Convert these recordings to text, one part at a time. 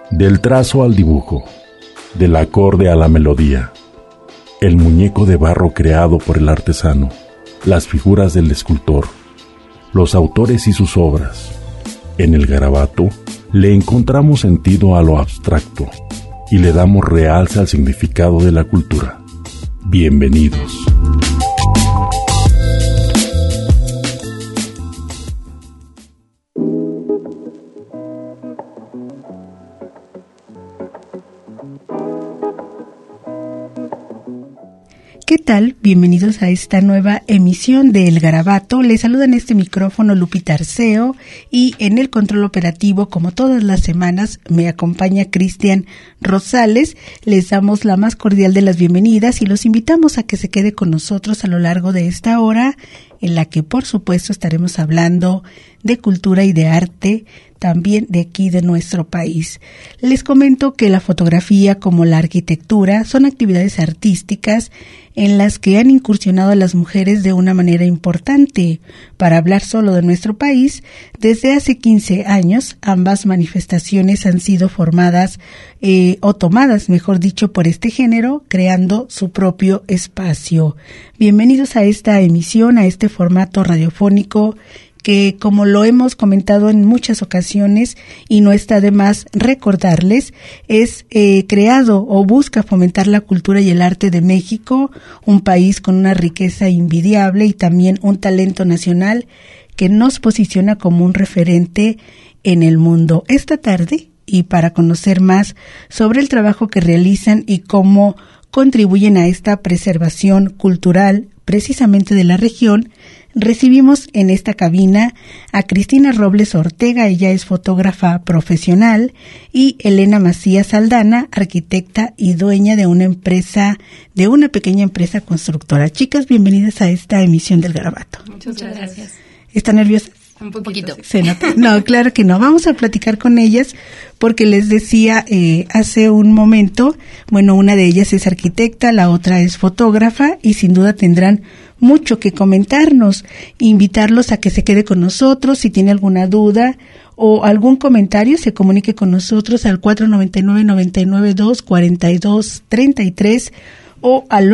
Del trazo al dibujo, del acorde a la melodía, el muñeco de barro creado por el artesano, las figuras del escultor, los autores y sus obras. En el garabato le encontramos sentido a lo abstracto y le damos realce al significado de la cultura. Bienvenidos. ¿Qué tal? Bienvenidos a esta nueva emisión de El Garabato. Les saluda en este micrófono Lupita Arceo y en el control operativo, como todas las semanas, me acompaña Cristian Rosales. Les damos la más cordial de las bienvenidas y los invitamos a que se quede con nosotros a lo largo de esta hora, en la que por supuesto estaremos hablando de cultura y de arte, también de aquí de nuestro país. Les comento que la fotografía como la arquitectura son actividades artísticas en las que han incursionado a las mujeres de una manera importante. Para hablar solo de nuestro país, desde hace 15 años ambas manifestaciones han sido formadas o tomadas, mejor dicho, por este género, creando su propio espacio. Bienvenidos a esta emisión, a este formato radiofónico que, como lo hemos comentado en muchas ocasiones y no está de más recordarles, es creado o busca fomentar la cultura y el arte de México, un país con una riqueza envidiable y también un talento nacional que nos posiciona como un referente en el mundo. Esta tarde, y para conocer más sobre el trabajo que realizan y cómo contribuyen a esta preservación cultural precisamente de la región, recibimos en esta cabina a Cristina Robles Ortega, ella es fotógrafa profesional, y Elena Macías Saldana, arquitecta y dueña de una pequeña empresa constructora. Chicas, bienvenidas a esta emisión del Garabato. Muchas gracias. ¿Están nerviosas? Un poquito. Se nota. No, claro que no. Vamos a platicar con ellas porque les decía hace un momento, bueno, una de ellas es arquitecta, la otra es fotógrafa y sin duda tendrán mucho que comentarnos. Invitarlos a que se quede con nosotros. Si tiene alguna duda o algún comentario, se comunique con nosotros al 499-992-4233 o al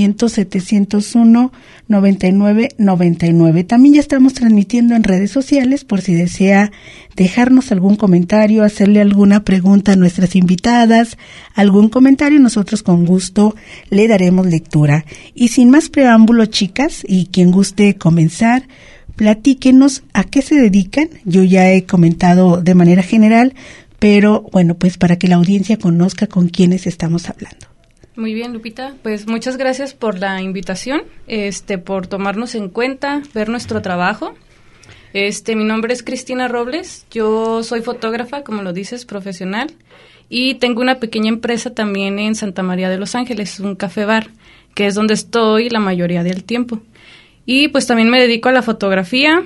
800-701-9999. También ya estamos transmitiendo en redes sociales por si desea dejarnos algún comentario, hacerle alguna pregunta a nuestras invitadas, algún comentario, nosotros con gusto le daremos lectura. Y sin más preámbulo, chicas, y quien guste comenzar, platíquenos a qué se dedican. Yo ya he comentado de manera general, pero bueno, pues para que la audiencia conozca con quiénes estamos hablando. Muy bien, Lupita, pues muchas gracias por la invitación, por tomarnos en cuenta, ver nuestro trabajo. Mi nombre es Cristina Robles, yo soy fotógrafa, como lo dices, profesional, y tengo una pequeña empresa también en Santa María de los Ángeles, un café bar, que es donde estoy la mayoría del tiempo. Y pues también me dedico a la fotografía,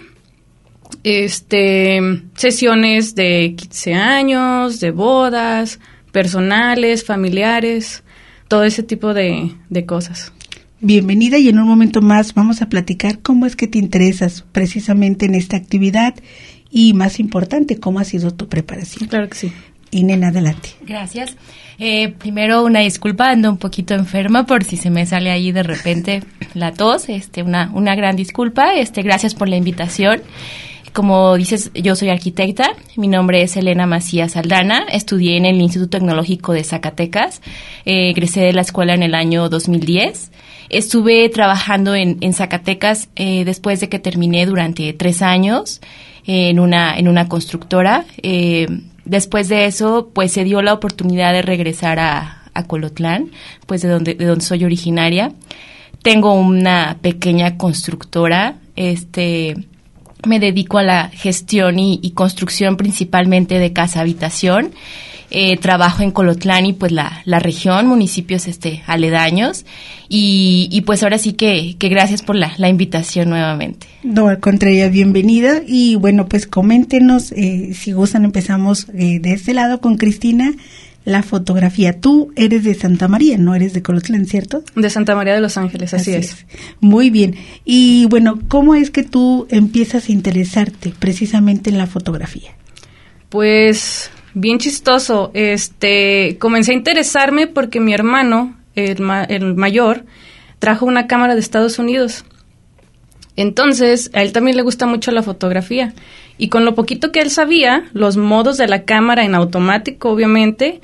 sesiones de 15 años, de bodas, personales, familiares, todo ese tipo de cosas. Bienvenida, y en un momento más vamos a platicar cómo es que te interesas precisamente en esta actividad y, más importante, cómo ha sido tu preparación. Claro que sí. Inés, adelante. Gracias. Primero, una disculpa, ando un poquito enferma por si se me sale ahí de repente la tos. Una gran disculpa. Gracias por la invitación. Como dices, yo soy arquitecta, mi nombre es Elena Macías Saldana, estudié en el Instituto Tecnológico de Zacatecas, egresé de la escuela en el año 2010, estuve trabajando en Zacatecas después de que terminé durante 3 años en una constructora. Después de eso, pues se dio la oportunidad de regresar a Colotlán, pues de donde soy originaria. Tengo una pequeña constructora, me dedico a la gestión y construcción principalmente de casa-habitación. Trabajo en Colotlán y pues la región, municipios aledaños. Y pues ahora sí que gracias por la invitación nuevamente. No, al contrario, bienvenida. Y bueno, pues coméntenos, si gustan, empezamos de este lado con Cristina. La fotografía. Tú eres de Santa María, no eres de Colotlán, ¿cierto? De Santa María de los Ángeles, así es. Muy bien. Y bueno, ¿cómo es que tú empiezas a interesarte precisamente en la fotografía? Pues bien chistoso. Comencé a interesarme porque mi hermano, el mayor, trajo una cámara de Estados Unidos. Entonces, a él también le gusta mucho la fotografía. Y con lo poquito que él sabía, los modos de la cámara en automático, obviamente,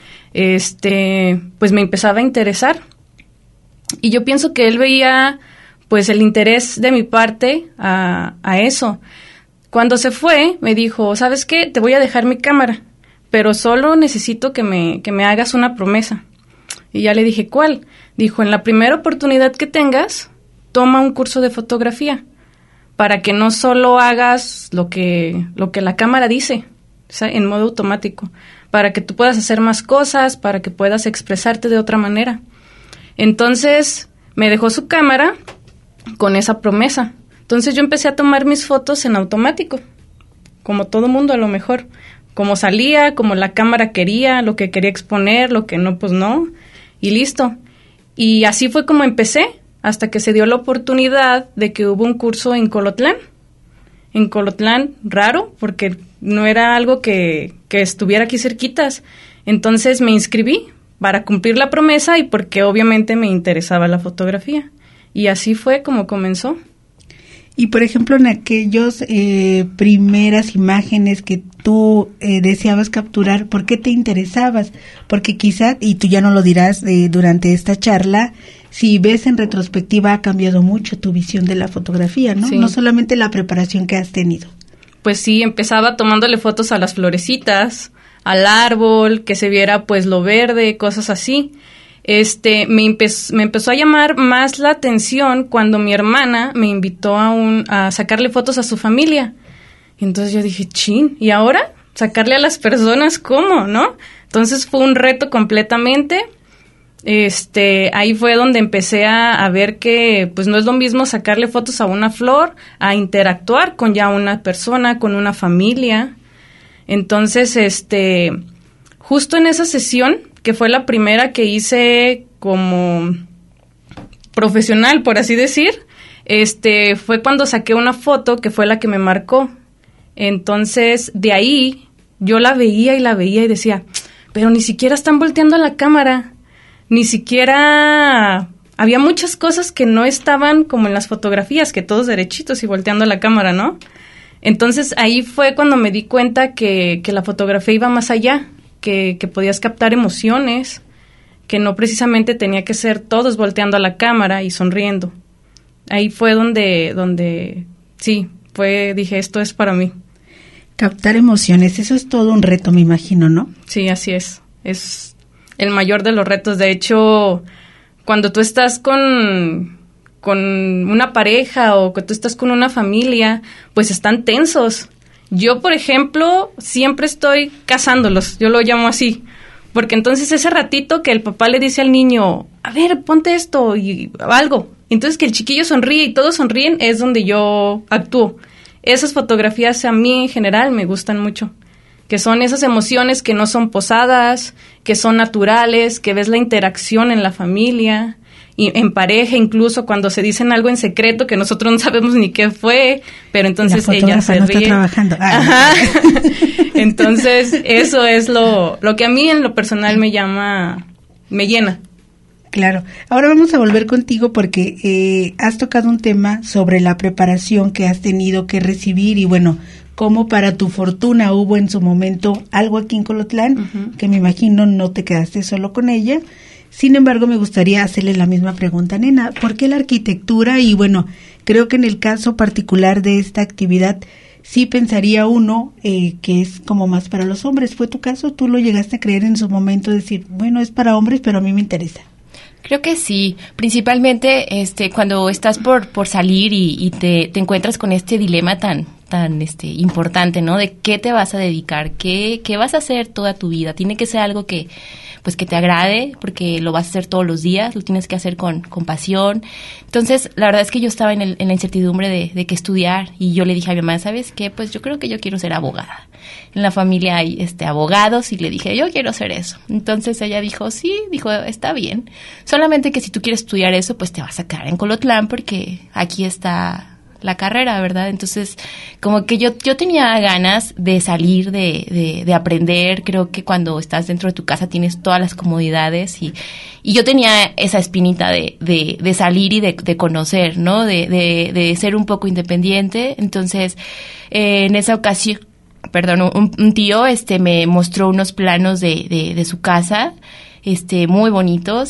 pues me empezaba a interesar. Y yo pienso que él veía, pues, el interés de mi parte a eso. Cuando se fue, me dijo, ¿sabes qué? Te voy a dejar mi cámara, pero solo necesito que me hagas una promesa. Y ya le dije, ¿cuál? Dijo, en la primera oportunidad que tengas, toma un curso de fotografía, para que no solo hagas lo que la cámara dice, o sea, en modo automático, para que tú puedas hacer más cosas, para que puedas expresarte de otra manera. Entonces, me dejó su cámara con esa promesa. Entonces, yo empecé a tomar mis fotos en automático, como todo mundo a lo mejor, como salía, como la cámara quería, lo que quería exponer, lo que no, pues no, y listo. Y así fue como empecé, hasta que se dio la oportunidad de que hubo un curso en Colotlán. En Colotlán, raro, porque no era algo que estuviera aquí cerquitas. Entonces me inscribí para cumplir la promesa y porque obviamente me interesaba la fotografía. Y así fue como comenzó. Y por ejemplo, en aquellos primeras imágenes que tú deseabas capturar, ¿por qué te interesabas? Porque quizá, y tú ya no lo dirás durante esta charla, si ves en retrospectiva ha cambiado mucho tu visión de la fotografía, ¿no? Sí. No solamente la preparación que has tenido. Pues sí, empezaba tomándole fotos a las florecitas, al árbol, que se viera pues lo verde, cosas así. Me empezó a llamar más la atención cuando mi hermana me invitó a sacarle fotos a su familia. Entonces yo dije, chin, ¿y ahora? ¿Sacarle a las personas cómo, no? Entonces fue un reto completamente. Ahí fue donde empecé a ver que pues no es lo mismo sacarle fotos a una flor, a interactuar con ya una persona, con una familia. Entonces, justo en esa sesión, que fue la primera que hice como profesional, por así decir, fue cuando saqué una foto que fue la que me marcó. Entonces, de ahí, yo la veía y decía, pero ni siquiera están volteando a la cámara, ni siquiera... Había muchas cosas que no estaban como en las fotografías, que todos derechitos y volteando a la cámara, ¿no? Entonces, ahí fue cuando me di cuenta que la fotografía iba más allá, que podías captar emociones, que no precisamente tenía que ser todos volteando a la cámara y sonriendo. Ahí fue donde sí, dije, esto es para mí. Captar emociones, eso es todo un reto, me imagino, ¿no? Sí, así es. Es el mayor de los retos. De hecho, cuando tú estás con una pareja o que tú estás con una familia, pues están tensos. Yo, por ejemplo, siempre estoy cazándolos, yo lo llamo así, porque entonces ese ratito que el papá le dice al niño, a ver, ponte esto y algo, entonces que el chiquillo sonríe y todos sonríen, es donde yo actúo. Esas fotografías a mí en general me gustan mucho, que son esas emociones que no son posadas, que son naturales, que ves la interacción en la familia, y en pareja, incluso cuando se dicen algo en secreto que nosotros no sabemos ni qué fue, pero entonces ella se no ríe. Está trabajando. Ajá. Entonces, eso es lo que a mí en lo personal me llena. Claro. Ahora vamos a volver contigo porque has tocado un tema sobre la preparación que has tenido que recibir y bueno, cómo para tu fortuna hubo en su momento algo aquí en Colotlán, que me imagino no te quedaste solo con ella. Sin embargo, me gustaría hacerle la misma pregunta, nena, ¿por qué la arquitectura? Y bueno, creo que en el caso particular de esta actividad, sí pensaría uno que es como más para los hombres. ¿Fue tu caso? ¿Tú lo llegaste a creer en su momento? Decir, bueno, es para hombres, pero a mí me interesa. Creo que sí, principalmente cuando estás por salir y te encuentras con este dilema tan importante, ¿no? De qué te vas a dedicar, qué vas a hacer toda tu vida. Tiene que ser algo que te agrade, porque lo vas a hacer todos los días, lo tienes que hacer con pasión. Entonces, la verdad es que yo estaba en la incertidumbre de qué estudiar, y yo le dije a mi mamá, ¿sabes qué? Pues yo creo que yo quiero ser abogada. En la familia hay abogados, y le dije, yo quiero hacer eso. Entonces ella dijo, está bien. Solamente que si tú quieres estudiar eso, pues te vas a quedar en Colotlán, porque aquí está la carrera, ¿verdad? Entonces, como que yo tenía ganas de salir, de aprender. Creo que cuando estás dentro de tu casa tienes todas las comodidades y yo tenía esa espinita de salir y de conocer, ¿no? De ser un poco independiente. Entonces, en esa ocasión, un tío me mostró unos planos de su casa, muy bonitos,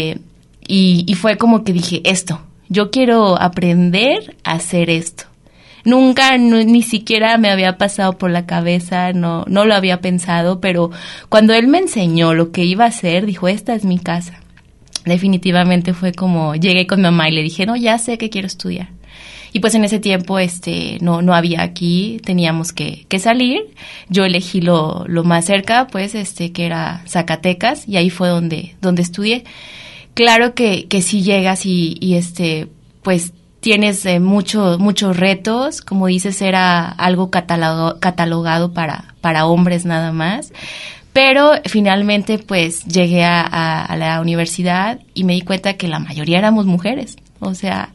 y fue como que dije, yo quiero aprender a hacer esto. Nunca, ni siquiera me había pasado por la cabeza, no lo había pensado, pero cuando él me enseñó lo que iba a hacer, dijo, esta es mi casa. Definitivamente fue como, llegué con mi mamá y le dije, no, ya sé que quiero estudiar. Y pues en ese tiempo no había aquí, teníamos que salir. Yo elegí lo más cerca, pues que era Zacatecas, y ahí fue donde estudié. Claro que si llegas y pues tienes muchos retos, como dices, era algo catalogado para hombres nada más. Pero finalmente pues llegué a la universidad y me di cuenta que la mayoría éramos mujeres. O sea,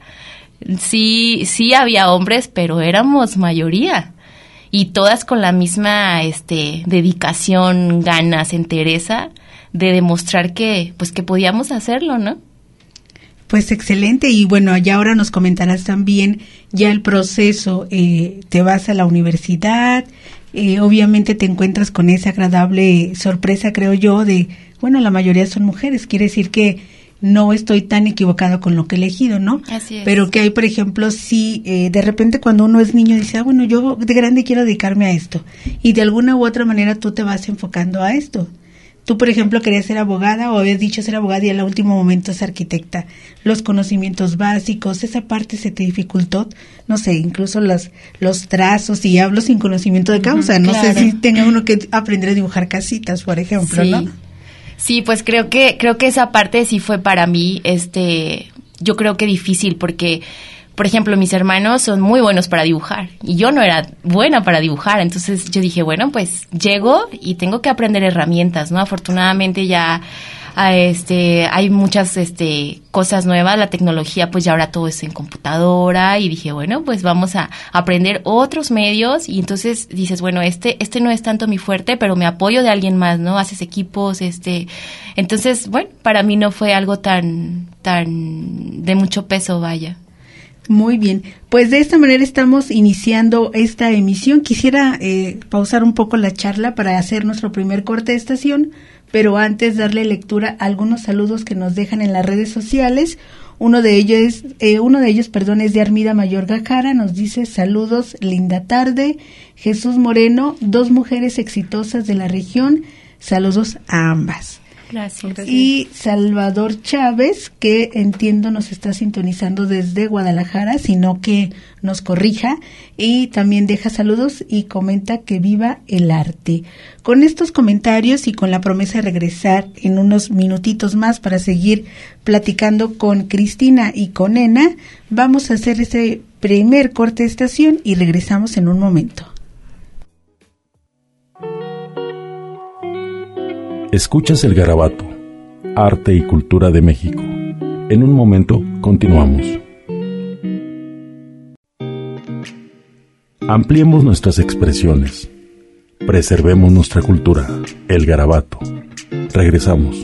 sí había hombres, pero éramos mayoría. Y todas con la misma dedicación, ganas, entereza de demostrar que podíamos hacerlo, ¿no? Pues excelente, y bueno, ya ahora nos comentarás también ya el proceso, te vas a la universidad, obviamente te encuentras con esa agradable sorpresa, creo yo, de, bueno, la mayoría son mujeres, quiere decir que no estoy tan equivocado con lo que he elegido, ¿no? Así es. Pero que hay, por ejemplo, sí, de repente cuando uno es niño dice, bueno, yo de grande quiero dedicarme a esto, y de alguna u otra manera tú te vas enfocando a esto. Tú, por ejemplo, querías ser abogada o habías dicho ser abogada y al último momento ser arquitecta. Los conocimientos básicos, esa parte se te dificultó, no sé, incluso los trazos, y hablo sin conocimiento de causa, no claro. sé si tenga uno que aprender a dibujar casitas, por ejemplo, sí. ¿no? Sí, pues creo que esa parte sí fue para mí, yo creo que difícil, porque por ejemplo, mis hermanos son muy buenos para dibujar y yo no era buena para dibujar, entonces yo dije, bueno, pues llego y tengo que aprender herramientas, ¿no? Afortunadamente ya hay muchas cosas nuevas, la tecnología pues ya ahora todo es en computadora, y dije, bueno, pues vamos a aprender otros medios, y entonces dices, bueno, este no es tanto mi fuerte, pero me apoyo de alguien más, ¿no? Haces equipos, entonces, bueno, para mí no fue algo tan de mucho peso, vaya. Muy bien, pues de esta manera estamos iniciando esta emisión. Quisiera pausar un poco la charla para hacer nuestro primer corte de estación, pero antes darle lectura a algunos saludos que nos dejan en las redes sociales. Uno de ellos, es de Armida Mayorga Jara, nos dice, saludos, linda tarde. Jesús Moreno, 2 mujeres exitosas de la región, saludos a ambas. Gracias. Y Salvador Chávez, que entiendo nos está sintonizando desde Guadalajara, sino que nos corrija, y también deja saludos y comenta que viva el arte. Con estos comentarios y con la promesa de regresar en unos minutitos más para seguir platicando con Cristina y con Ena, vamos a hacer ese primer corte de estación y regresamos en un momento. Escuchas el Garabato, Arte y Cultura de México. En un momento continuamos. Ampliemos nuestras expresiones. Preservemos nuestra cultura, el Garabato. Regresamos.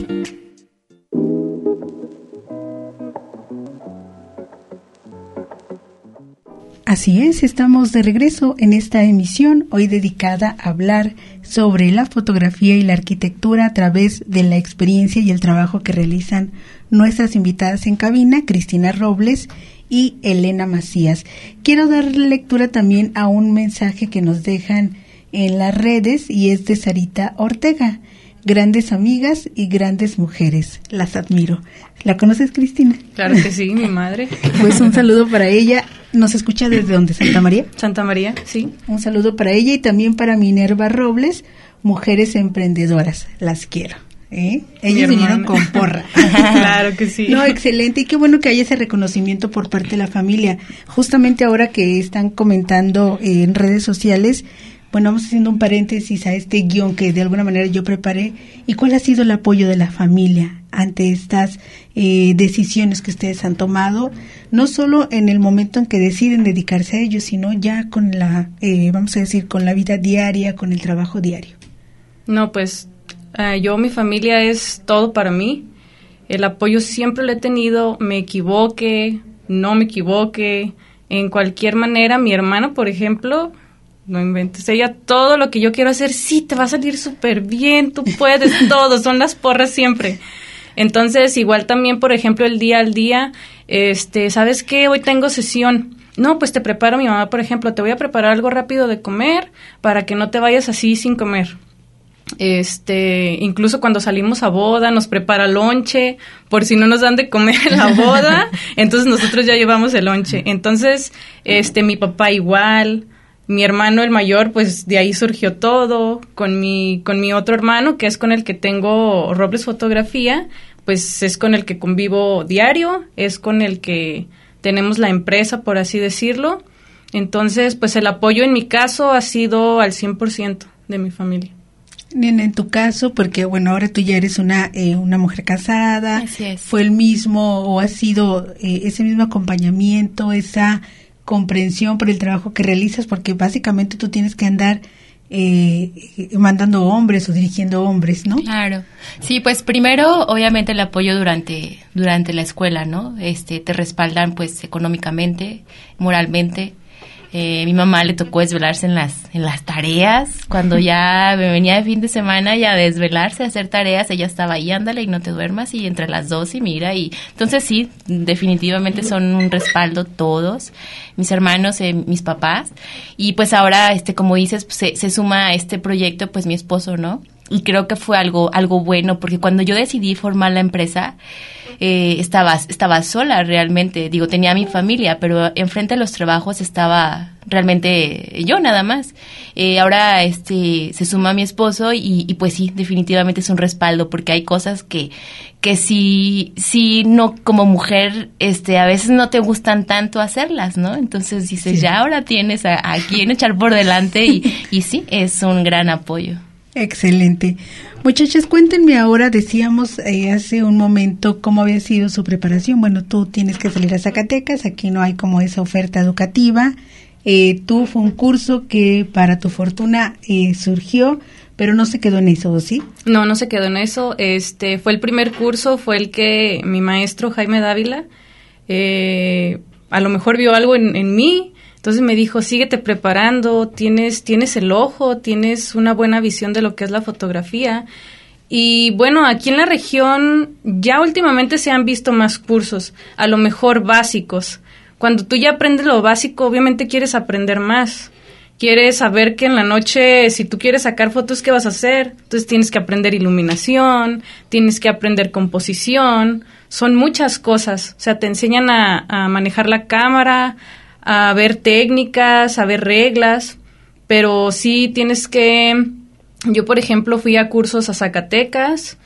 Así es, estamos de regreso en esta emisión, hoy dedicada a hablar sobre la fotografía y la arquitectura a través de la experiencia y el trabajo que realizan nuestras invitadas en cabina, Cristina Robles y Elena Macías. Quiero dar lectura también a un mensaje que nos dejan en las redes, y es de Sarita Ortega. Grandes amigas y grandes mujeres, las admiro. ¿La conoces, Cristina? Claro que sí, mi madre. Pues un saludo para ella. ¿Nos escucha desde dónde? ¿Santa María? Santa María, sí. Un saludo para ella y también para Minerva Robles, mujeres emprendedoras. Las quiero. Ellos vinieron con porra. Claro que sí. No, excelente, y qué bueno que haya ese reconocimiento por parte de la familia. Justamente ahora que están comentando en redes sociales, bueno, vamos haciendo un paréntesis a este guión que de alguna manera yo preparé. ¿Y cuál ha sido el apoyo de la familia ante estas decisiones que ustedes han tomado? No solo en el momento en que deciden dedicarse a ello, sino ya con la, vamos a decir, con la vida diaria, con el trabajo diario. No, pues mi familia es todo para mí. El apoyo siempre lo he tenido, me equivoque, no me equivoque, en cualquier manera. Mi hermana, por ejemplo, no inventes, ella todo lo que yo quiero hacer, sí, te va a salir súper bien, tú puedes, todo, son las porras siempre. Entonces, igual también, por ejemplo, el día al día, ¿sabes qué? Hoy tengo sesión. No, pues te preparo, mi mamá, por ejemplo, te voy a preparar algo rápido de comer para que no te vayas así sin comer. Incluso cuando salimos a boda nos prepara lonche por si no nos dan de comer en la boda, entonces nosotros ya llevamos el lonche. Entonces, mi papá igual, mi hermano el mayor, pues de ahí surgió todo, con mi otro hermano, que es con el que tengo Robles Fotografía, pues es con el que convivo diario, es con el que tenemos la empresa, por así decirlo. Entonces, pues el apoyo en mi caso ha sido al 100% de mi familia. Nena, en tu caso, porque bueno, ahora tú ya eres una mujer casada. Así es. ¿Fue el mismo o ha sido ese mismo acompañamiento, esa comprensión por el trabajo que realizas? Porque básicamente tú tienes que andar mandando hombres o dirigiendo hombres, ¿no? Claro. Sí, pues primero, obviamente el apoyo durante la escuela, ¿no? Te respaldan pues económicamente, moralmente. Mi mamá le tocó desvelarse en las tareas, cuando ya me venía de fin de semana y a desvelarse, a hacer tareas, ella estaba ahí, ándale y no te duermas, y entre las dos y mira, y entonces sí, definitivamente son un respaldo todos, mis hermanos, mis papás, y pues ahora, como dices, pues, se suma a este proyecto, pues mi esposo, ¿no? Y creo que fue algo bueno, porque cuando yo decidí formar la empresa, estaba sola realmente. Digo, tenía a mi familia, pero enfrente de los trabajos estaba realmente yo nada más. Ahora se suma mi esposo y pues sí, definitivamente es un respaldo, porque hay cosas que sí no, como mujer, a veces no te gustan tanto hacerlas, ¿no? Entonces dices, sí, ya ahora tienes a quien echar por delante y sí, es un gran apoyo. Excelente. Muchachas, cuéntenme ahora, decíamos hace un momento cómo había sido su preparación. Bueno, tú tienes que salir a Zacatecas, aquí no hay como esa oferta educativa. Tú fue un curso que para tu fortuna surgió, pero no se quedó en eso, ¿sí? No se quedó en eso. Fue el primer curso, fue el que mi maestro Jaime Dávila a lo mejor vio algo en mí. Entonces me dijo, síguete preparando, tienes el ojo, tienes una buena visión de lo que es la fotografía. Y bueno, aquí en la región ya últimamente se han visto más cursos, a lo mejor básicos. Cuando tú ya aprendes lo básico, obviamente quieres aprender más. Quieres saber que en la noche, si tú quieres sacar fotos, ¿qué vas a hacer? Entonces tienes que aprender iluminación, tienes que aprender composición, son muchas cosas. O sea, te enseñan a manejar la cámara, a ver técnicas, a ver reglas, pero sí tienes que... Yo, por ejemplo, fui a cursos a Zacatecas,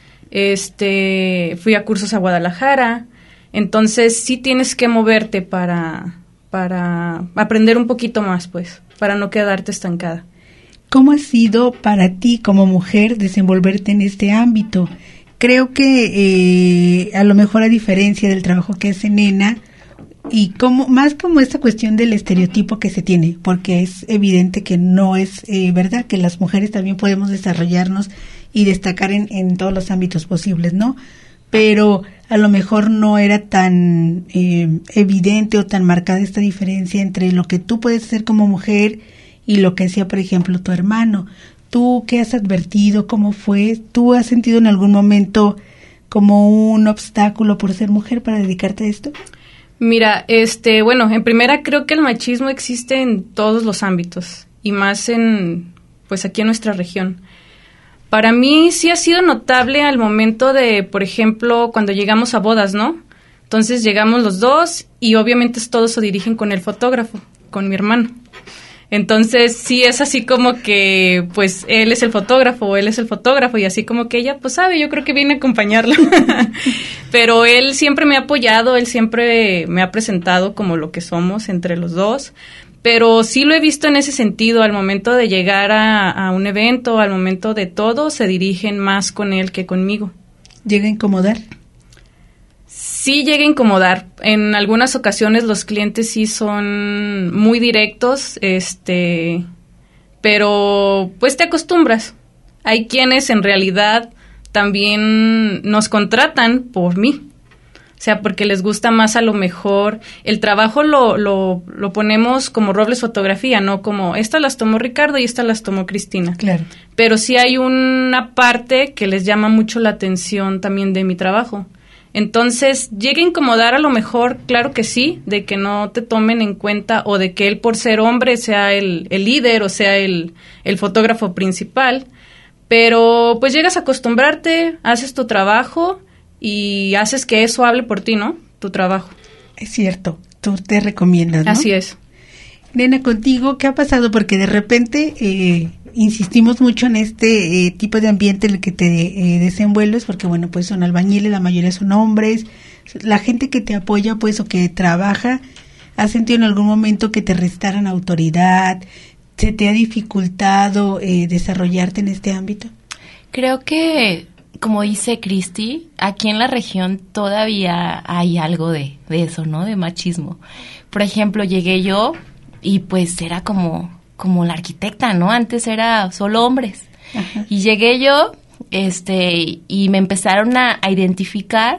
fui a cursos a Guadalajara, entonces sí tienes que moverte para aprender un poquito más, pues, para no quedarte estancada. ¿Cómo ha sido para ti como mujer desenvolverte en este ámbito? Creo que a lo mejor a diferencia del trabajo que hace Nena, y más como esta cuestión del estereotipo que se tiene, porque es evidente que no es verdad, que las mujeres también podemos desarrollarnos y destacar en todos los ámbitos posibles, ¿no? Pero a lo mejor no era tan evidente o tan marcada esta diferencia entre lo que tú puedes hacer como mujer y lo que hacía, por ejemplo, tu hermano. ¿Tú qué has advertido? ¿Cómo fue? ¿Tú has sentido en algún momento como un obstáculo por ser mujer para dedicarte a esto? Mira, bueno, en primera creo que el machismo existe en todos los ámbitos y más pues aquí en nuestra región. Para mí sí ha sido notable al momento de, por ejemplo, cuando llegamos a bodas, ¿no? Entonces llegamos los dos y obviamente todos se dirigen con el fotógrafo, con mi hermano. Entonces sí es así como que, pues, él es el fotógrafo y así como que ella, pues, sabe, yo creo que viene a acompañarla. Pero él siempre me ha apoyado, él siempre me ha presentado como lo que somos entre los dos. pero sí lo he visto en ese sentido, al momento de llegar a un evento, al momento de todo, se dirigen más con él que conmigo. ¿Llega a incomodar? Sí llega a incomodar. En algunas ocasiones los clientes sí son muy directos, pero pues te acostumbras. Hay quienes en realidad también nos contratan por mí. O sea, porque les gusta más a lo mejor. El trabajo lo ponemos como Robles Fotografía, no como estas las tomó Ricardo y estas las tomó Cristina. Claro. Pero sí hay una parte que les llama mucho la atención también de mi trabajo. Entonces, ¿llega a incomodar a lo mejor? Claro que sí, de que no te tomen en cuenta o de que él por ser hombre sea el líder o sea el fotógrafo principal. Pero pues llegas a acostumbrarte, haces tu trabajo y haces que eso hable por ti, ¿no? Tu trabajo. Es cierto, tú te recomiendas, ¿no? Así es. Nena, contigo, ¿qué ha pasado? Porque de repente insistimos mucho en este tipo de ambiente en el que te desenvuelves, porque bueno, pues son albañiles, la mayoría son hombres, la gente que te apoya pues o que trabaja, ¿has sentido en algún momento que te restaran autoridad? ¿Se te ha dificultado desarrollarte en este ámbito? Creo que, como dice Cristi, aquí en la región todavía hay algo de eso, ¿no? De machismo. Por ejemplo, llegué yo y pues era como la arquitecta, ¿no? Antes era solo hombres. Ajá. Y llegué yo, y me empezaron a identificar.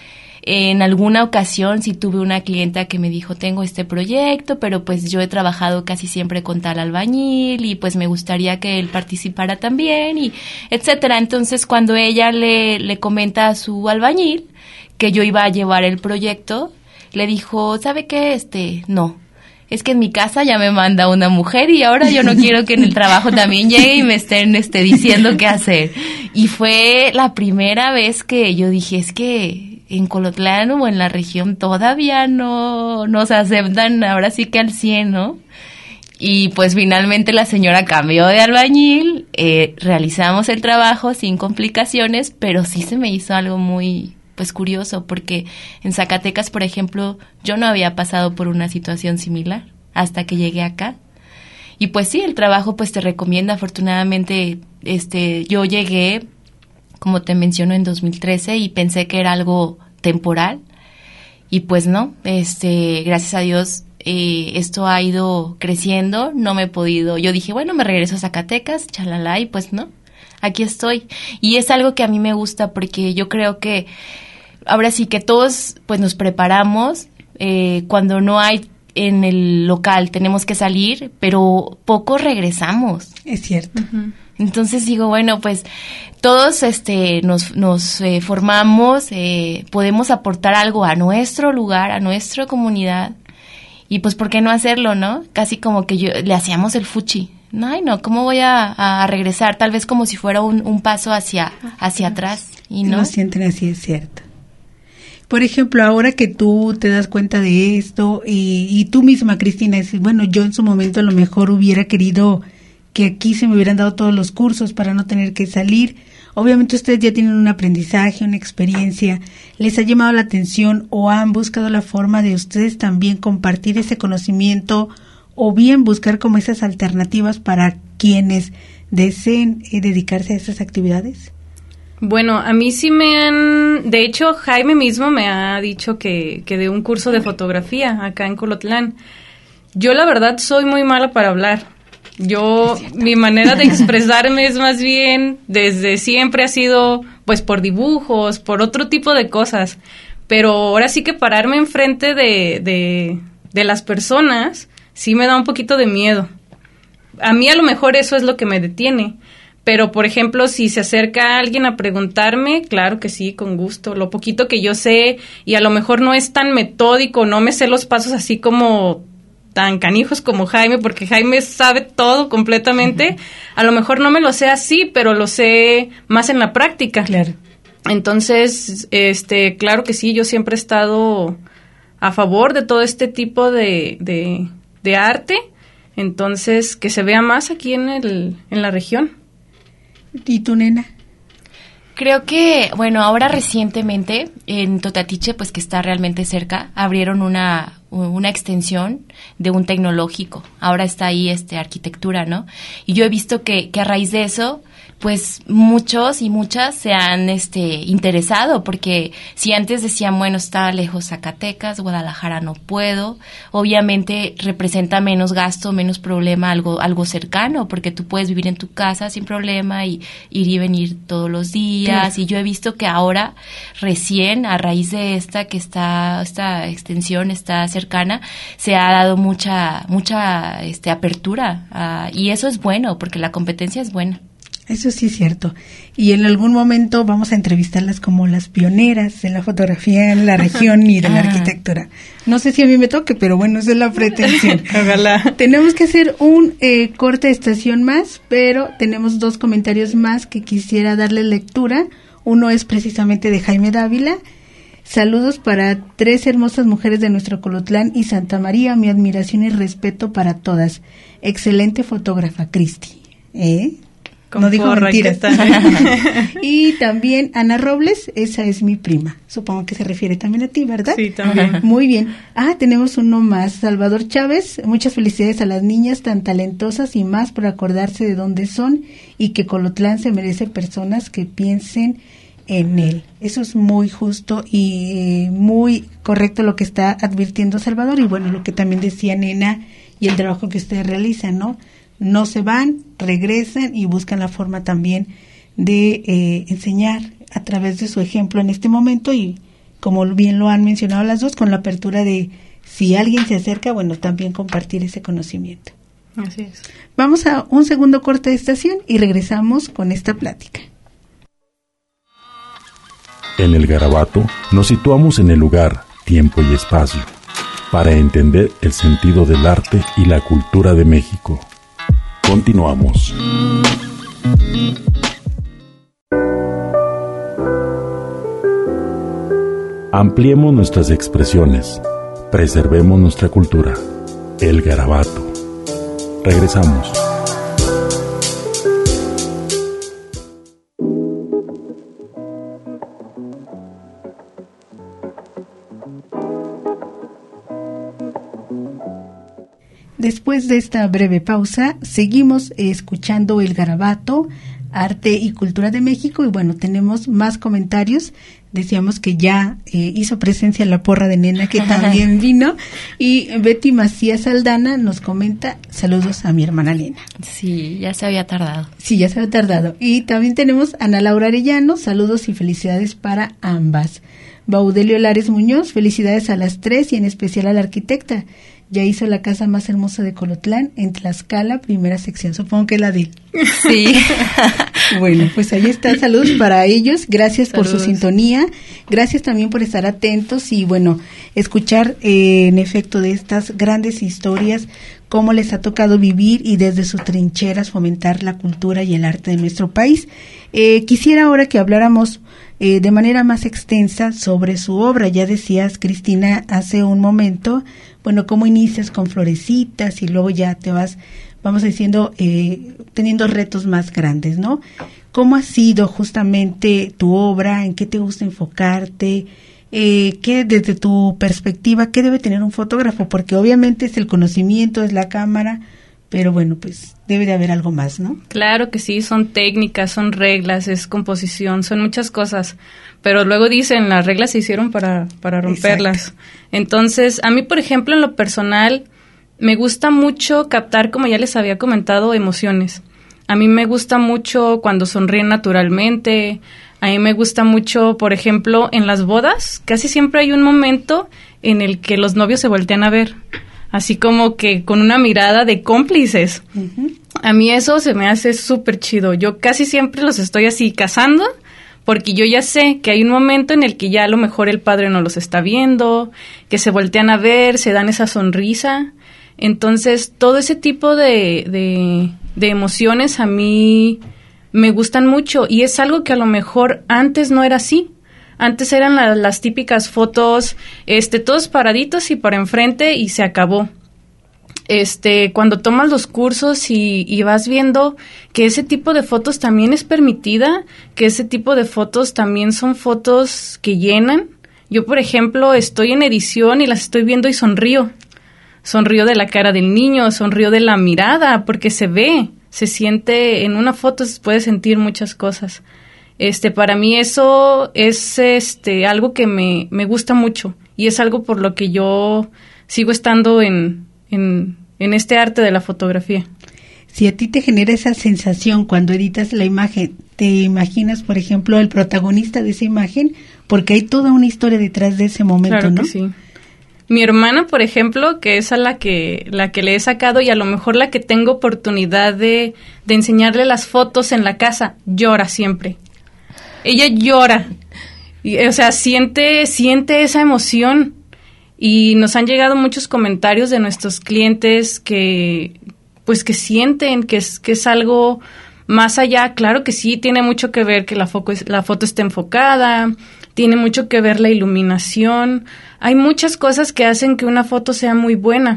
En alguna ocasión sí tuve una clienta que me dijo, tengo este proyecto, pero pues yo he trabajado casi siempre con tal albañil y pues me gustaría que él participara también y etcétera. Entonces cuando ella le comenta a su albañil que yo iba a llevar el proyecto, le dijo, ¿sabe qué? No, es que en mi casa ya me manda una mujer y ahora yo no quiero que en el trabajo también llegue y me estén diciendo qué hacer. Y fue la primera vez que yo dije, es que en Colotlán o en la región todavía no nos aceptan ahora sí que al 100, ¿no? Y pues finalmente la señora cambió de albañil, realizamos el trabajo sin complicaciones, pero sí se me hizo algo muy pues curioso, porque en Zacatecas, por ejemplo, yo no había pasado por una situación similar hasta que llegué acá. Y pues sí, el trabajo pues te recomienda, afortunadamente, yo llegué, como te menciono, en 2013 y pensé que era algo temporal y pues no, gracias a Dios esto ha ido creciendo, no me he podido, yo dije, bueno, me regreso a Zacatecas, chalala, y pues no, aquí estoy. Y es algo que a mí me gusta porque yo creo que ahora sí que todos pues nos preparamos, cuando no hay en el local tenemos que salir, pero poco regresamos. Es cierto. Uh-huh. Entonces digo, bueno, pues todos nos formamos, podemos aportar algo a nuestro lugar, a nuestra comunidad, y pues ¿por qué no hacerlo, no? Casi como que le hacíamos el fuchi. Ay, no, ¿cómo voy a regresar? Tal vez como si fuera un paso hacia atrás. Y no lo sienten así, es cierto. Por ejemplo, ahora que tú te das cuenta de esto y tú misma, Cristina, dices, bueno, yo en su momento a lo mejor hubiera querido que aquí se me hubieran dado todos los cursos para no tener que salir. Obviamente ustedes ya tienen un aprendizaje, una experiencia. ¿Les ha llamado la atención o han buscado la forma de ustedes también compartir ese conocimiento o bien buscar como esas alternativas para quienes deseen dedicarse a esas actividades? Bueno, a mí sí de hecho Jaime mismo me ha dicho que dé un curso de fotografía acá en Colotlán. Yo la verdad soy muy mala para hablar. Mi manera de expresarme es más bien, desde siempre ha sido pues por dibujos, por otro tipo de cosas, pero ahora sí que pararme enfrente de las personas sí me da un poquito de miedo. A mí a lo mejor eso es lo que me detiene, pero por ejemplo si se acerca alguien a preguntarme, claro que sí, con gusto, lo poquito que yo sé y a lo mejor no es tan metódico, no me sé los pasos así como tan canijos como Jaime, porque Jaime sabe todo completamente. A lo mejor no me lo sé así, pero lo sé más en la práctica. Claro. Entonces, claro que sí, yo siempre he estado a favor de todo este tipo de arte. Entonces, que se vea más aquí en la región. ¿Y tú, nena? Creo que, bueno, ahora recientemente en Totatiche, pues que está realmente cerca, abrieron una una extensión de un tecnológico. Ahora está ahí arquitectura, ¿no? Y yo he visto que a raíz de eso, pues muchos y muchas se han interesado, porque si antes decían, bueno, está lejos Zacatecas, Guadalajara no puedo, obviamente representa menos gasto, menos problema, algo cercano, porque tú puedes vivir en tu casa sin problema y ir y venir todos los días. Sí. Y yo he visto que ahora, recién, a raíz de esta extensión, esta cercana, se ha dado mucha apertura, y eso es bueno, porque la competencia es buena. Eso sí es cierto. Y en algún momento vamos a entrevistarlas como las pioneras de la fotografía en la región y de la arquitectura. No sé si a mí me toque, pero bueno, esa es la pretensión. Ojalá. Tenemos que hacer un corte de estación más, pero tenemos 2 comentarios más que quisiera darle lectura. Uno es precisamente de Jaime Dávila. Saludos para 3 hermosas mujeres de nuestro Colotlán y Santa María. Mi admiración y respeto para todas. Excelente fotógrafa, Cristi. No dijo mentiras. Y también Ana Robles, esa es mi prima. Supongo que se refiere también a ti, ¿verdad? Sí, también. Muy bien. Tenemos uno más. Salvador Chávez, muchas felicidades a las niñas tan talentosas y más por acordarse de dónde son y que Colotlán se merece personas que piensen en él. Eso es muy justo y muy correcto lo que está advirtiendo Salvador, y bueno, lo que también decía Nena y el trabajo que ustedes realizan, ¿no? No se van, regresan y buscan la forma también de enseñar a través de su ejemplo en este momento, y como bien lo han mencionado las dos, con la apertura de si alguien se acerca, bueno, también compartir ese conocimiento. Así es. Vamos a un segundo corte de estación y regresamos con esta plática. En el Garabato nos situamos en el lugar, tiempo y espacio para entender el sentido del arte y la cultura de México. Continuamos. Ampliemos nuestras expresiones, preservemos nuestra cultura. El Garabato. Regresamos. Después de esta breve pausa, seguimos escuchando El Garabato, Arte y Cultura de México, y bueno, tenemos más comentarios. Decíamos que ya hizo presencia la porra de Nena, que también vino, y Betty Macías Aldana nos comenta, saludos a mi hermana Nena. Sí, ya se había tardado. Sí, ya se había tardado. Y también tenemos a Ana Laura Arellano, saludos y felicidades para ambas. Baudelio Lares Muñoz, felicidades a las 3 y en especial a la arquitecta. Ya hizo la casa más hermosa de Colotlán, en Tlaxcala, primera sección. Supongo que es la de él. Sí. Bueno, pues ahí está. Saludos para ellos. Gracias por su sintonía. Gracias también por estar atentos y, bueno, escuchar en efecto de estas grandes historias, cómo les ha tocado vivir y desde sus trincheras fomentar la cultura y el arte de nuestro país. Quisiera ahora que habláramos de manera más extensa sobre su obra. Ya decías, Cristina, hace un momento, bueno, cómo inicias con florecitas y luego ya te vas, vamos diciendo, teniendo retos más grandes, ¿no? ¿Cómo ha sido justamente tu obra? ¿En qué te gusta enfocarte? ¿Qué, desde tu perspectiva, qué debe tener un fotógrafo? Porque obviamente es el conocimiento, es la cámara, pero bueno, pues debe de haber algo más, ¿no? Claro que sí, son técnicas, son reglas, es composición, son muchas cosas, pero luego dicen, las reglas se hicieron para romperlas. Exacto. Entonces, a mí, por ejemplo, en lo personal, me gusta mucho captar, como ya les había comentado, emociones. A mí me gusta mucho cuando sonríen naturalmente. A mí me gusta mucho, por ejemplo, en las bodas, casi siempre hay un momento en el que los novios se voltean a ver, así como que con una mirada de cómplices. Uh-huh. A mí eso se me hace súper chido. Yo casi siempre los estoy así cazando, porque yo ya sé que hay un momento en el que ya a lo mejor el padre no los está viendo, que se voltean a ver, se dan esa sonrisa. Entonces, todo ese tipo de emociones a mí me gustan mucho, y es algo que a lo mejor antes no era así. Antes eran las típicas fotos, todos paraditos y para enfrente y se acabó. Cuando tomas los cursos y vas viendo que ese tipo de fotos también es permitida, que ese tipo de fotos también son fotos que llenan. Yo, por ejemplo, estoy en edición y las estoy viendo y sonrío. Sonrío de la cara del niño, sonrío de la mirada, porque se ve, se siente, en una foto se puede sentir muchas cosas. Para mí eso es algo que me gusta mucho y es algo por lo que yo sigo estando en este arte de la fotografía. Si a ti te genera esa sensación cuando editas la imagen, ¿te imaginas, por ejemplo, el protagonista de esa imagen? Porque hay toda una historia detrás de ese momento, claro, ¿no? Que sí. Mi hermana, por ejemplo, que es a la que le he sacado y a lo mejor la que tengo oportunidad de enseñarle las fotos en la casa, llora siempre. Ella llora. O sea, siente esa emoción. Y nos han llegado muchos comentarios de nuestros clientes que sienten que es algo más allá. Claro que sí, tiene mucho que ver que la foto esté enfocada, tiene mucho que ver la iluminación. Hay muchas cosas que hacen que una foto sea muy buena,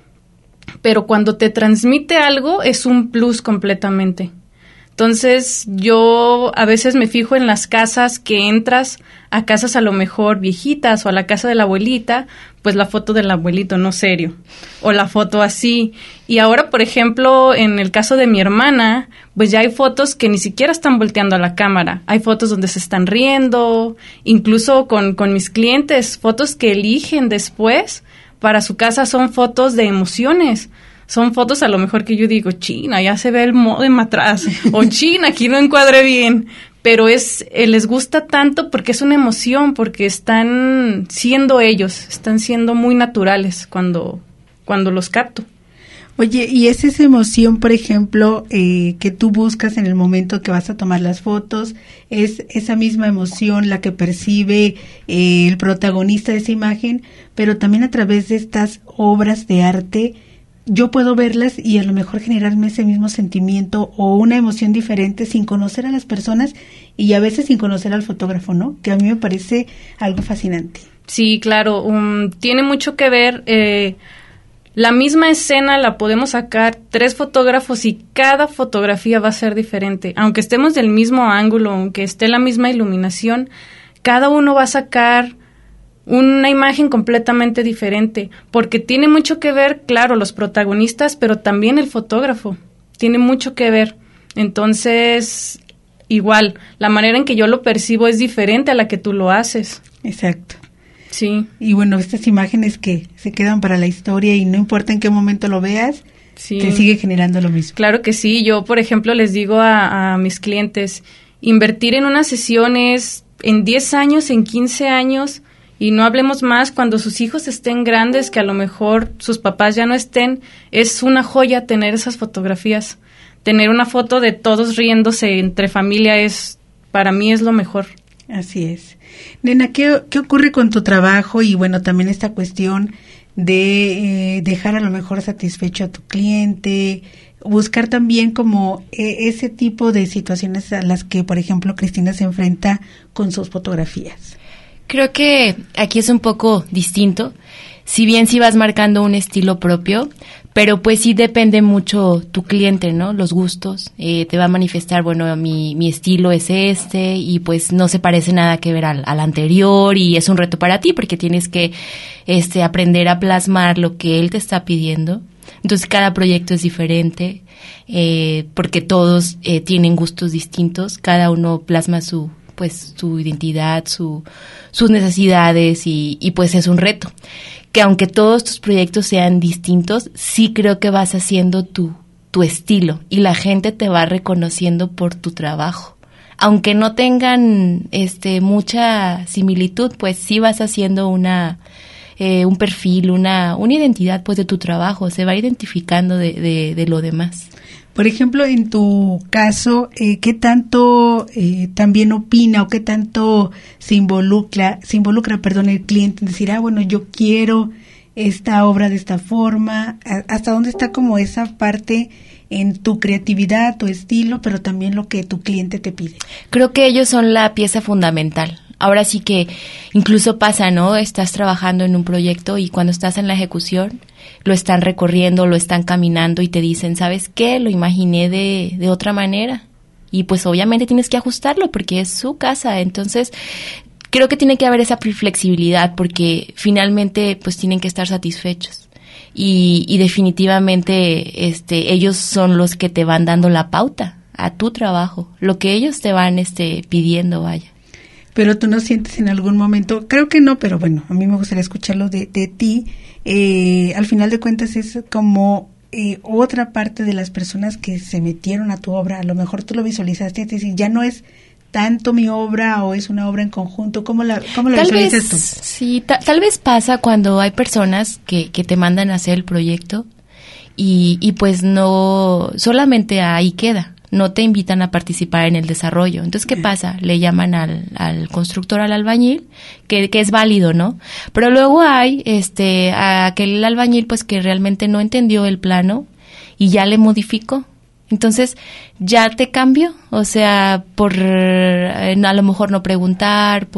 pero cuando te transmite algo es un plus completamente. Entonces, yo a veces me fijo en las casas que entras, a casas a lo mejor viejitas o a la casa de la abuelita, pues la foto del abuelito, no serio, o la foto así. Y ahora, por ejemplo, en el caso de mi hermana, pues ya hay fotos que ni siquiera están volteando a la cámara. Hay fotos donde se están riendo, incluso con mis clientes, fotos que eligen después para su casa son fotos de emociones. Son fotos a lo mejor que yo digo, China, ya se ve el módem atrás, o China, aquí no encuadre bien, pero les gusta tanto porque es una emoción, porque están siendo ellos, están siendo muy naturales cuando los capto. Oye, ¿y es esa emoción, por ejemplo, que tú buscas en el momento que vas a tomar las fotos? ¿Es esa misma emoción la que percibe el protagonista de esa imagen? Pero también a través de estas obras de arte, yo puedo verlas y a lo mejor generarme ese mismo sentimiento o una emoción diferente sin conocer a las personas y a veces sin conocer al fotógrafo, ¿no? Que a mí me parece algo fascinante. Sí, claro, tiene mucho que ver. La misma escena la podemos sacar 3 fotógrafos y cada fotografía va a ser diferente. Aunque estemos del mismo ángulo, aunque esté la misma iluminación, cada uno va a sacar una imagen completamente diferente, porque tiene mucho que ver, claro, los protagonistas, pero también el fotógrafo, tiene mucho que ver. Entonces, igual, la manera en que yo lo percibo es diferente a la que tú lo haces. Exacto. Sí. Y bueno, estas imágenes que se quedan para la historia y no importa en qué momento lo veas, sí, te sigue generando lo mismo. Claro que sí. Yo, por ejemplo, les digo a mis clientes, invertir en una sesión es en 10 años, en 15 años, y no hablemos más cuando sus hijos estén grandes, que a lo mejor sus papás ya no estén, es una joya tener esas fotografías. Tener una foto de todos riéndose entre familia para mí es lo mejor. Así es. Nena, ¿qué ocurre con tu trabajo? Y bueno, también esta cuestión de dejar a lo mejor satisfecho a tu cliente, buscar también como ese tipo de situaciones a las que, por ejemplo, Cristina se enfrenta con sus fotografías. Creo que aquí es un poco distinto, si bien sí vas marcando un estilo propio, pero pues sí depende mucho tu cliente, ¿no? Los gustos, te va a manifestar, bueno, mi estilo es y pues no se parece nada que ver al anterior y es un reto para ti porque tienes que aprender a plasmar lo que él te está pidiendo. Entonces cada proyecto es diferente, porque todos tienen gustos distintos, cada uno plasma su identidad, sus necesidades y pues es un reto. Que aunque todos tus proyectos sean distintos, sí creo que vas haciendo tu estilo y la gente te va reconociendo por tu trabajo. Aunque no tengan mucha similitud, pues sí vas haciendo un perfil, una identidad pues de tu trabajo, se va identificando de lo demás. Por ejemplo, en tu caso, ¿qué tanto también opina o qué tanto se involucra, el cliente en decir, bueno, yo quiero esta obra de esta forma? ¿Hasta dónde está como esa parte en tu creatividad, tu estilo, pero también lo que tu cliente te pide? Creo que ellos son la pieza fundamental. Ahora sí que incluso pasa, ¿no? Estás trabajando en un proyecto y cuando estás en la ejecución lo están recorriendo, lo están caminando y te dicen, ¿sabes qué? Lo imaginé de otra manera. Y pues obviamente tienes que ajustarlo porque es su casa. Entonces creo que tiene que haber esa flexibilidad porque finalmente pues tienen que estar satisfechos y definitivamente ellos son los que te van dando la pauta a tu trabajo, lo que ellos te van pidiendo, vaya. Pero tú no sientes en algún momento, creo que no, pero bueno, a mí me gustaría escucharlo de ti, al final de cuentas es como otra parte de las personas que se metieron a tu obra, a lo mejor tú lo visualizaste, es decir, ya no es tanto mi obra o es una obra en conjunto, ¿cómo la visualizas tú? Sí, tal vez pasa cuando hay personas que te mandan a hacer el proyecto y pues no, solamente ahí queda. No te invitan a participar en el desarrollo. Entonces, ¿qué pasa? Le llaman al constructor, al albañil, que es válido, ¿no? Pero luego hay aquel albañil pues que realmente no entendió el plano y ya le modificó. Entonces, ya te cambió, o sea, por a lo mejor no preguntar,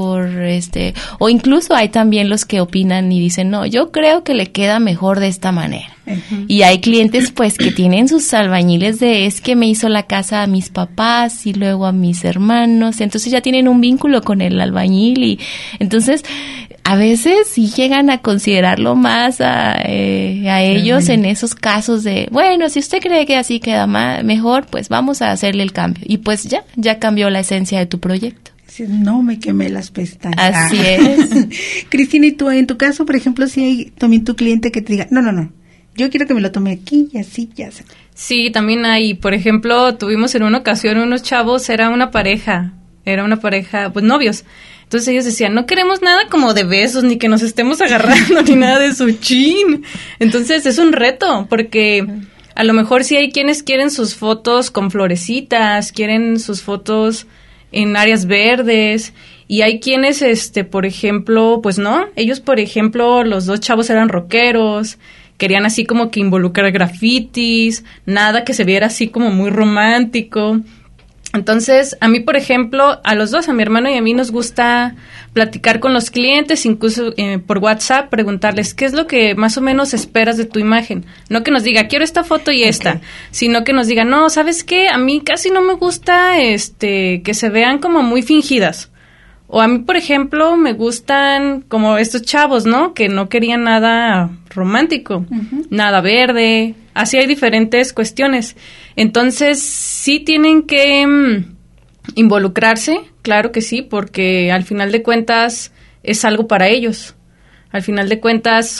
o incluso hay también los que opinan y dicen, no, yo creo que le queda mejor de esta manera. Uh-huh. Y hay clientes, pues, que tienen sus albañiles es que me hizo la casa a mis papás y luego a mis hermanos, entonces ya tienen un vínculo con el albañil y entonces a veces sí llegan a considerarlo más a ellos en esos casos de, bueno, si usted cree que así queda mejor, pues vamos a hacerle el cambio. Y pues ya cambió la esencia de tu proyecto. No me quemé las pestañas. Así es. Cristina, y tú, en tu caso, por ejemplo, si hay también tu cliente que te diga, no, yo quiero que me lo tome aquí y así, ya sé. Sí, también hay, por ejemplo, tuvimos en una ocasión unos chavos, era una pareja, pues novios. Entonces ellos decían, no queremos nada como de besos, ni que nos estemos agarrando, ni nada de su chin. Entonces es un reto, porque a lo mejor sí hay quienes quieren sus fotos con florecitas, quieren sus fotos en áreas verdes, y hay quienes, por ejemplo, pues no, ellos, por ejemplo, los dos chavos eran rockeros, querían así como que involucrar grafitis, nada que se viera así como muy romántico. Entonces, a mí, por ejemplo, a los dos, a mi hermano y a mí, nos gusta platicar con los clientes, incluso por WhatsApp, preguntarles qué es lo que más o menos esperas de tu imagen. No que nos diga, quiero esta foto y esta, sino que nos diga, no, ¿sabes qué? A mí casi no me gusta que se vean como muy fingidas. O a mí, por ejemplo, me gustan como estos chavos, ¿no? Que no querían nada romántico, nada verde. Así hay diferentes cuestiones. Entonces, sí tienen que involucrarse, claro que sí, porque al final de cuentas es algo para ellos. Al final de cuentas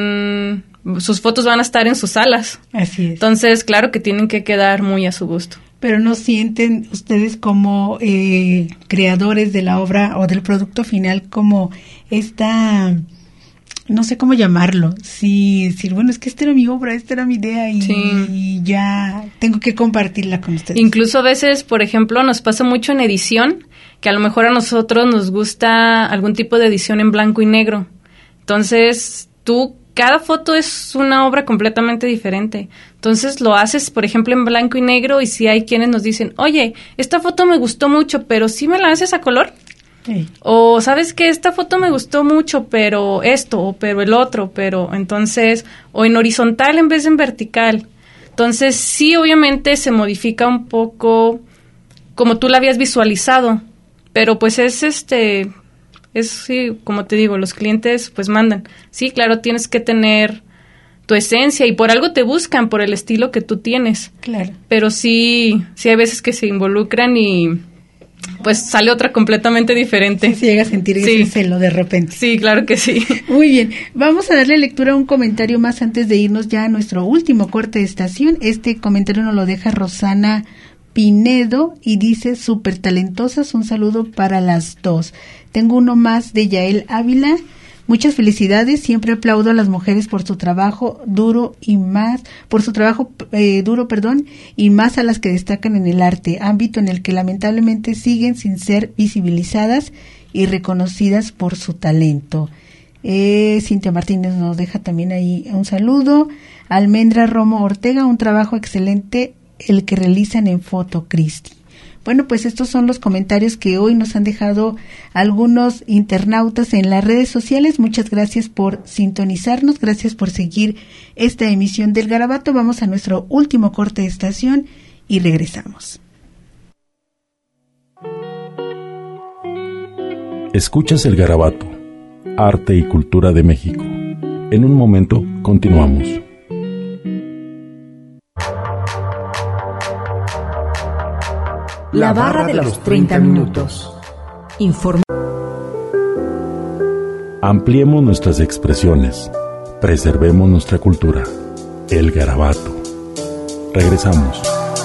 sus fotos van a estar en sus salas. Así es. Entonces, claro que tienen que quedar muy a su gusto. Pero ¿no sienten ustedes como creadores de la obra o del producto final como esta, no sé cómo llamarlo, sí, decir, bueno, es que esta era mi obra, esta era mi idea y ya tengo que compartirla con ustedes? Incluso a veces, por ejemplo, nos pasa mucho en edición, que a lo mejor a nosotros nos gusta algún tipo de edición en blanco y negro. Entonces, cada foto es una obra completamente diferente. Entonces lo haces, por ejemplo, en blanco y negro, y si hay quienes nos dicen, oye, esta foto me gustó mucho, pero ¿sí me la haces a color? Sí. O ¿sabes qué? Esta foto me gustó mucho, pero esto, o pero el otro, pero entonces, o en horizontal en vez de en vertical. Entonces sí, obviamente se modifica un poco como tú la habías visualizado, pero pues sí, como te digo, los clientes pues mandan. Sí, claro, tienes que tener tu esencia y por algo te buscan, por el estilo que tú tienes. Claro. Pero sí hay veces que se involucran y pues sale otra completamente diferente. Sí, llega a sentir ese celo de repente. Sí, claro que sí. Muy bien, vamos a darle lectura a un comentario más antes de irnos ya a nuestro último corte de estación. Este comentario nos lo deja Rosana Pinedo y dice, súper talentosas, un saludo para las dos. Tengo uno más de Yael Ávila. Muchas felicidades, siempre aplaudo a las mujeres por su trabajo duro y más, y más a las que destacan en el arte, ámbito en el que lamentablemente siguen sin ser visibilizadas y reconocidas por su talento. Cintia Martínez nos deja también ahí un saludo. Almendra Romo Ortega, un trabajo excelente el que realizan en Foto Cristi. Bueno, pues estos son los comentarios que hoy nos han dejado algunos internautas en las redes sociales. Muchas gracias por sintonizarnos, gracias por seguir esta emisión del Garabato. Vamos a nuestro último corte de estación y regresamos. Escuchas El Garabato, arte y cultura de México. En un momento continuamos. La barra de los 30 minutos. Ampliemos nuestras expresiones. Preservemos nuestra cultura. El Garabato. Regresamos.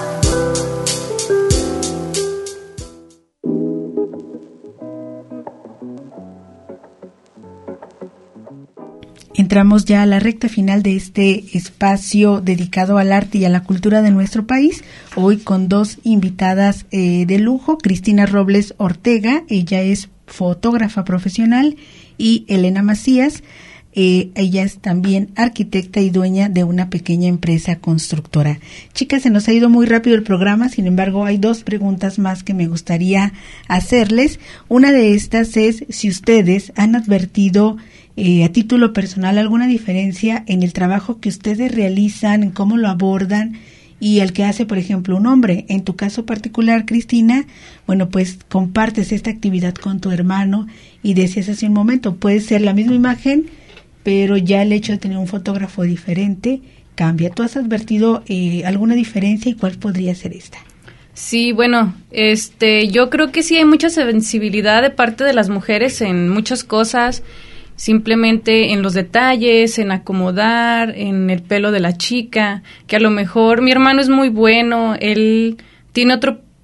Entramos ya a la recta final de este espacio dedicado al arte y a la cultura de nuestro país, hoy con dos invitadas de lujo, Cristina Robles Ortega, ella es fotógrafa profesional, y Elena Macías, ella es también arquitecta y dueña de una pequeña empresa constructora. Chicas, se nos ha ido muy rápido el programa, sin embargo hay dos preguntas más que me gustaría hacerles. Una de estas es si ustedes han advertido a título personal alguna diferencia en el trabajo que ustedes realizan, en cómo lo abordan y el que hace, por ejemplo, un hombre. En tu caso particular, Cristina, bueno, pues compartes esta actividad con tu hermano y decías hace un momento, puede ser la misma imagen, pero ya el hecho de tener un fotógrafo diferente cambia. ¿Tú has advertido alguna diferencia y cuál podría ser esta? Sí, bueno, yo creo que sí hay mucha sensibilidad de parte de las mujeres en muchas cosas, simplemente en los detalles, en acomodar, en el pelo de la chica, que a lo mejor mi hermano es muy bueno, él tiene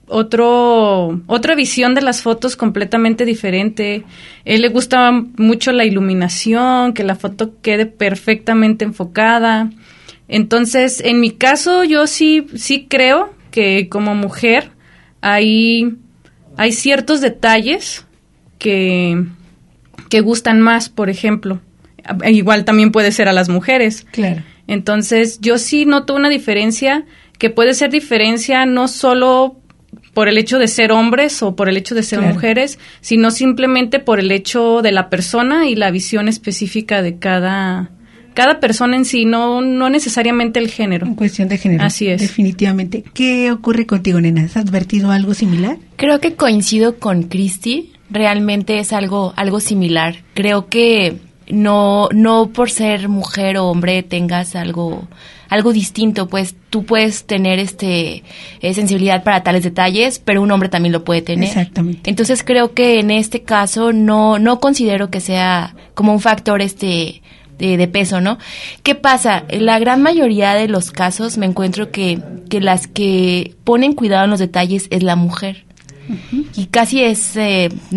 otra visión de las fotos completamente diferente. Él le gusta mucho la iluminación, que la foto quede perfectamente enfocada. Entonces, en mi caso, yo sí creo que como mujer hay ciertos detalles que gustan más, por ejemplo. Igual también puede ser a las mujeres. Claro. Entonces, yo sí noto una diferencia, que puede ser diferencia no solo por el hecho de ser hombres o por el hecho de ser mujeres, sino simplemente por el hecho de la persona y la visión específica de cada persona en sí, no necesariamente el género. En cuestión de género. Así es. Definitivamente. ¿Qué ocurre contigo, nena? ¿Has advertido algo similar? Creo que coincido con Cristi. Realmente es algo similar. Creo que no por ser mujer o hombre tengas algo distinto, pues tú puedes tener sensibilidad para tales detalles, pero un hombre también lo puede tener. Exactamente. Entonces creo que en este caso no considero que sea como un factor de peso, ¿no? ¿Qué pasa? En la gran mayoría de los casos me encuentro que las que ponen cuidado en los detalles es la mujer. Uh-huh. Y casi es, un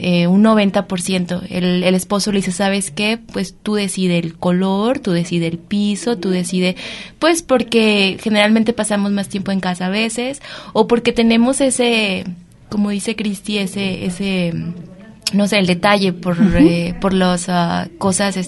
90%. El esposo le dice, ¿sabes qué? Pues tú decides el color, tú decides el piso, tú decides, pues porque generalmente pasamos más tiempo en casa a veces, o porque tenemos como dice Cristi, no sé, el detalle por las cosas,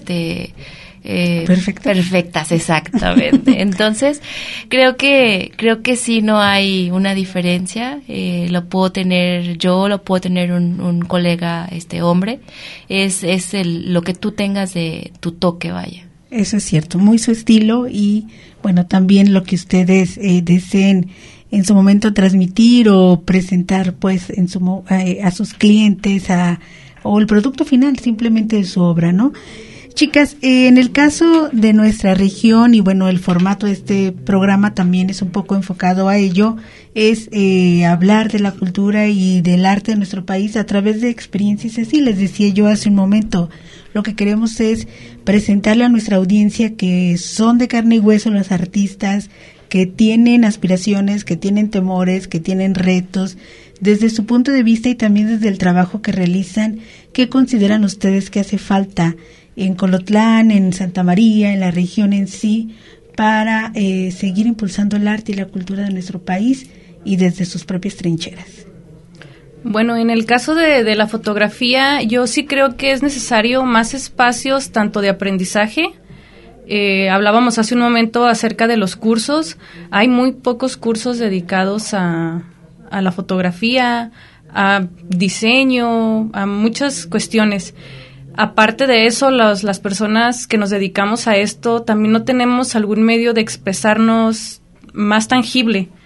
perfectas, exactamente. Entonces, creo que sí no hay una diferencia. Lo puedo tener yo, lo puedo tener un colega, hombre. Es lo que tú tengas de tu toque, vaya. Eso es cierto, muy su estilo y, bueno, también lo que ustedes deseen en su momento transmitir o presentar, pues, a sus clientes o el producto final simplemente de su obra, ¿no? Chicas, en el caso de nuestra región, y bueno, el formato de este programa también es un poco enfocado a ello, es hablar de la cultura y del arte de nuestro país a través de experiencias así. Les decía yo hace un momento, lo que queremos es presentarle a nuestra audiencia que son de carne y hueso los artistas, que tienen aspiraciones, que tienen temores, que tienen retos, desde su punto de vista y también desde el trabajo que realizan. ¿Qué consideran ustedes que hace falta en Colotlán, en Santa María, en la región en sí, para seguir impulsando el arte y la cultura de nuestro país y desde sus propias trincheras? Bueno, en el caso de la fotografía, yo sí creo que es necesario más espacios, tanto de aprendizaje. Hablábamos hace un momento acerca de los cursos. Hay muy pocos cursos dedicados a la fotografía, a diseño, a muchas cuestiones. Aparte de eso, las personas que nos dedicamos a esto también no tenemos algún medio de expresarnos más tangible,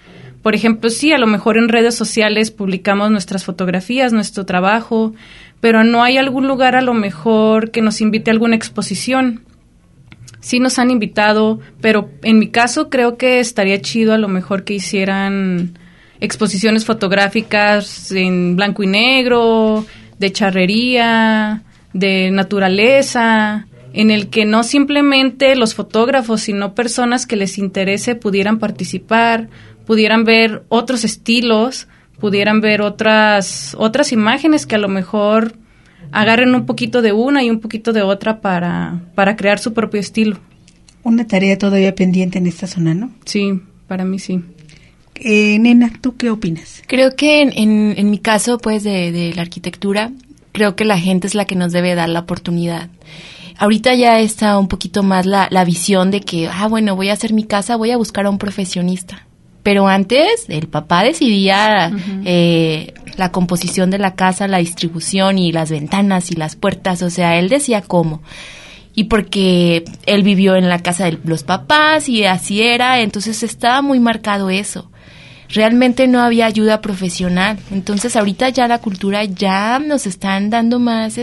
por ejemplo, sí, a lo mejor en redes sociales publicamos nuestras fotografías, nuestro trabajo, pero no hay algún lugar a lo mejor que nos invite a alguna exposición. Sí nos han invitado, pero en mi caso creo que estaría chido a lo mejor que hicieran exposiciones fotográficas en blanco y negro, de charrería, de naturaleza, en el que no simplemente los fotógrafos, sino personas que les interese pudieran participar, pudieran ver otros estilos, pudieran ver otras imágenes que a lo mejor agarren un poquito de una y un poquito de otra para crear su propio estilo. Una tarea todavía pendiente en esta zona, ¿no? Sí, para mí sí. Nena, ¿tú qué opinas? Creo que en mi caso, pues, de la arquitectura, creo que la gente es la que nos debe dar la oportunidad. Ahorita ya está un poquito más la visión de que, bueno, voy a hacer mi casa, voy a buscar a un profesionista. Pero antes, el papá decidía la composición de la casa, la distribución y las ventanas y las puertas. O sea, él decía cómo. Y porque él vivió en la casa de los papás y así era, entonces estaba muy marcado eso. Realmente no había ayuda profesional. Entonces ahorita ya la cultura ya nos están dando más,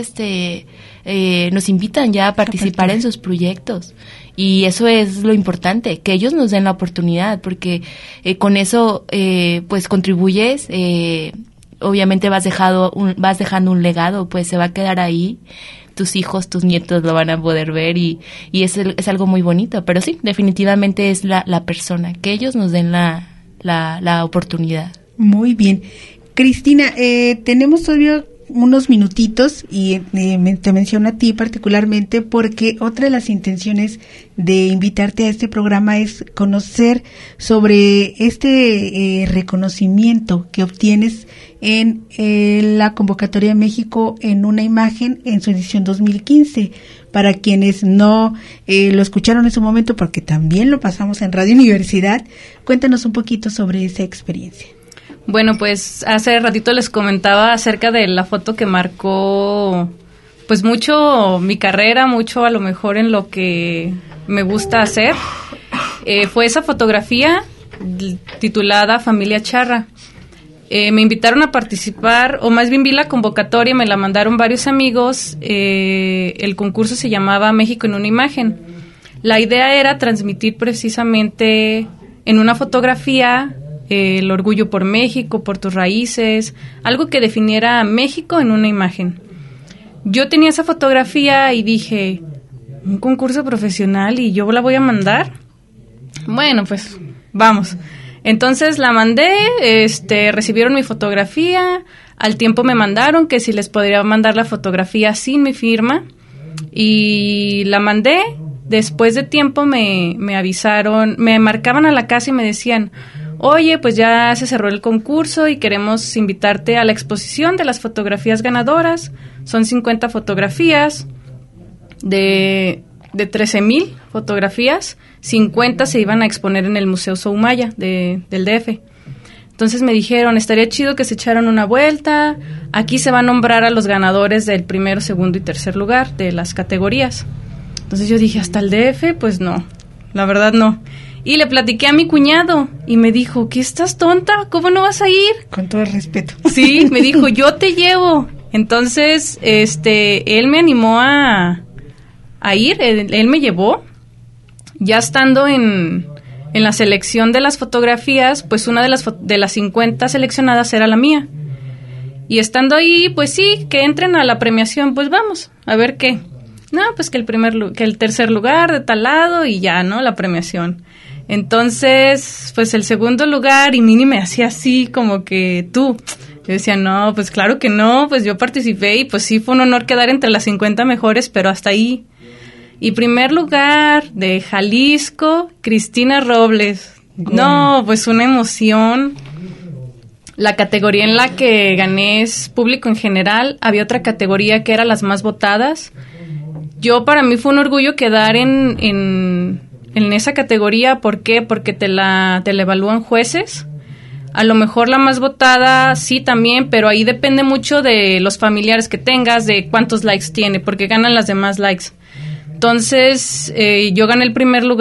nos invitan ya a participar en sus proyectos. Y eso es lo importante, que ellos nos den la oportunidad, porque con eso pues contribuyes, obviamente vas dejando un legado, pues se va a quedar ahí, tus hijos, tus nietos lo van a poder ver y es algo muy bonito, pero sí, definitivamente es la persona, que ellos nos den la oportunidad. Muy bien. Cristina, tenemos todavía unos minutitos y te menciono a ti particularmente porque otra de las intenciones de invitarte a este programa es conocer sobre este reconocimiento que obtienes en la convocatoria México en una imagen en su edición 2015. Para quienes no lo escucharon en su momento, porque también lo pasamos en Radio Universidad, cuéntanos un poquito sobre esa experiencia. Bueno, pues hace ratito les comentaba acerca de la foto que marcó pues mucho mi carrera, mucho a lo mejor en lo que me gusta hacer. Fue esa fotografía titulada Familia Charra. Me invitaron a participar, o más bien vi la convocatoria, me la mandaron varios amigos. El concurso se llamaba México en una imagen. La idea era transmitir precisamente en una fotografía el orgullo por México, por tus raíces, algo que definiera a México en una imagen. Yo tenía esa fotografía y dije, ¿un concurso profesional y yo la voy a mandar? Bueno, pues vamos. Entonces la mandé, recibieron mi fotografía, al tiempo me mandaron que si les podría mandar la fotografía sin mi firma y la mandé. Después de tiempo me avisaron, me marcaban a la casa y me decían, oye, pues ya se cerró el concurso y queremos invitarte a la exposición de las fotografías ganadoras. Son 50 fotografías de 13,000 fotografías. 50 se iban a exponer en el Museo Soumaya del DF. Entonces me dijeron, estaría chido que se echaran una vuelta. Aquí se va a nombrar a los ganadores del primero, segundo y tercer lugar de las categorías. Entonces yo dije, ¿hasta el DF? Pues no, la verdad no. Y le platiqué a mi cuñado y me dijo, ¿qué estás tonta? ¿Cómo no vas a ir? Con todo el respeto. Sí, me dijo, yo te llevo. Entonces, él me animó a ir, él me llevó. Ya estando en la selección de las fotografías, pues una de las 50 seleccionadas era la mía. Y estando ahí, pues sí, que entren a la premiación, pues vamos, a ver qué. No, pues que el tercer lugar de tal lado y ya, ¿no? La premiación. Entonces, pues el segundo lugar, y Mini me hacía así como que tú. Yo decía, no, pues claro que no, pues yo participé y pues sí fue un honor quedar entre las 50 mejores, pero hasta ahí. Y primer lugar de Jalisco, Cristina Robles. No, pues una emoción. La categoría en la que gané es público en general. Había otra categoría que era las más votadas. Para mí fue un orgullo quedar en esa categoría. ¿Por qué? Porque te la evalúan jueces. A lo mejor la más votada sí también, pero ahí depende mucho de los familiares que tengas, de cuántos likes tiene, porque ganan las demás likes. Entonces, yo gané el primer lugar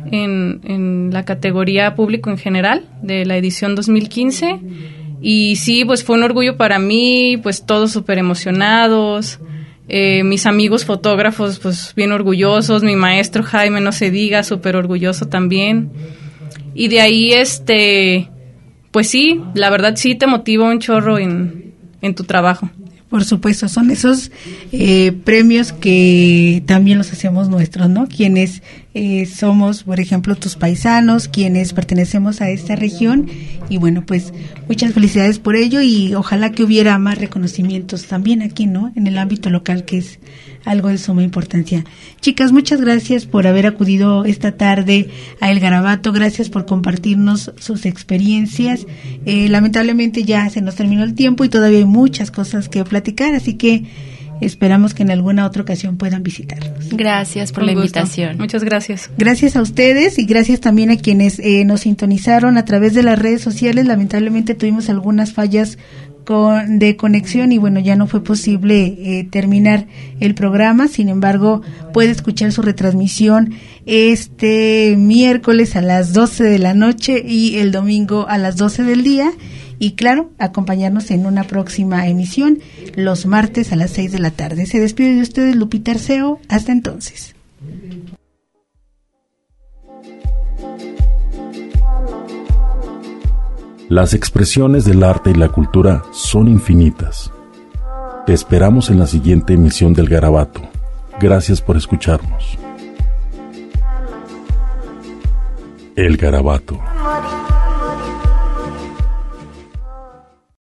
en la categoría público en general de la edición 2015. Y sí, pues fue un orgullo para mí, pues todos súper emocionados. Mis amigos fotógrafos, pues bien orgullosos. Mi maestro Jaime, no se diga, súper orgulloso también. Y de ahí, pues sí, la verdad sí te motiva un chorro en tu trabajo. Por supuesto, son esos premios que también los hacemos nuestros, ¿no? Quienes somos, por ejemplo, tus paisanos, quienes pertenecemos a esta región. Y bueno, pues muchas felicidades por ello y ojalá que hubiera más reconocimientos también aquí, ¿no? En el ámbito local, que es algo de suma importancia. Chicas, muchas gracias por haber acudido esta tarde a El Garabato. Gracias por compartirnos sus experiencias. Lamentablemente ya se nos terminó el tiempo y todavía hay muchas cosas que platicar, así que esperamos que en alguna otra ocasión puedan visitarnos. Gracias por la invitación. Muchas gracias. Gracias a ustedes y gracias también a quienes nos sintonizaron a través de las redes sociales. Lamentablemente tuvimos algunas fallas de conexión y bueno, ya no fue posible terminar el programa. Sin embargo, puede escuchar su retransmisión este miércoles a las 12 de la noche y el domingo a las 12 del día. Y claro, acompañarnos en una próxima emisión los martes a las 6 de la tarde. Se despide de ustedes Lupita Arceo. Hasta entonces. Las expresiones del arte y la cultura son infinitas. Te esperamos en la siguiente emisión del Garabato. Gracias por escucharnos. El Garabato.